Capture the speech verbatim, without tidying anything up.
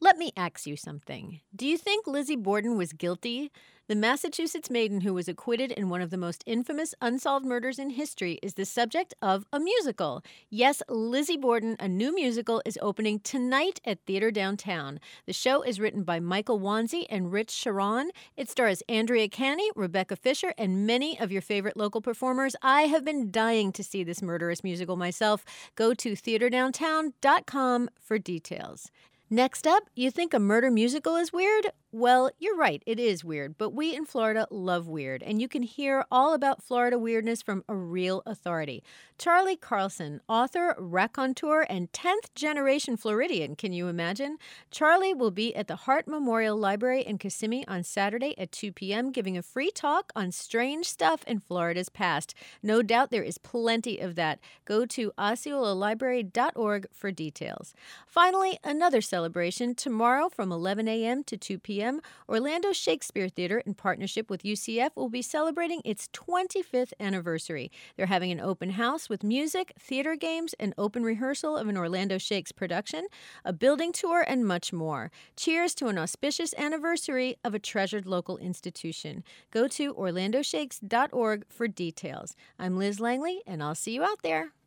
Let me ask you something. Do you think Lizzie Borden was guilty? The Massachusetts maiden who was acquitted in one of the most infamous unsolved murders in history is the subject of a musical. Yes, Lizzie Borden, a new musical, is opening tonight at Theater Downtown. The show is written by Michael Wanzi and Rich Sharon. It stars Andrea Canny, Rebecca Fisher, and many of your favorite local performers. I have been dying to see this murderous musical myself. Go to theater downtown dot com for details. Next up, you think a murder musical is weird? Well, you're right, it is weird, but we in Florida love weird, and you can hear all about Florida weirdness from a real authority. Charlie Carlson, author, raconteur, and tenth-generation Floridian, can you imagine? Charlie will be at the Hart Memorial Library in Kissimmee on Saturday at two p.m. giving a free talk on strange stuff in Florida's past. No doubt there is plenty of that. Go to osceola library dot org for details. Finally, another celebration tomorrow from eleven a.m. to two p.m. Orlando Shakespeare Theater, in partnership with U C F, will be celebrating its twenty-fifth anniversary. They're having an open house with music, theater games, an open rehearsal of an Orlando Shakes production, a building tour, and much more. Cheers to an auspicious anniversary of a treasured local institution. Go to orlando shakes dot org for details. I'm Liz Langley, and I'll see you out there.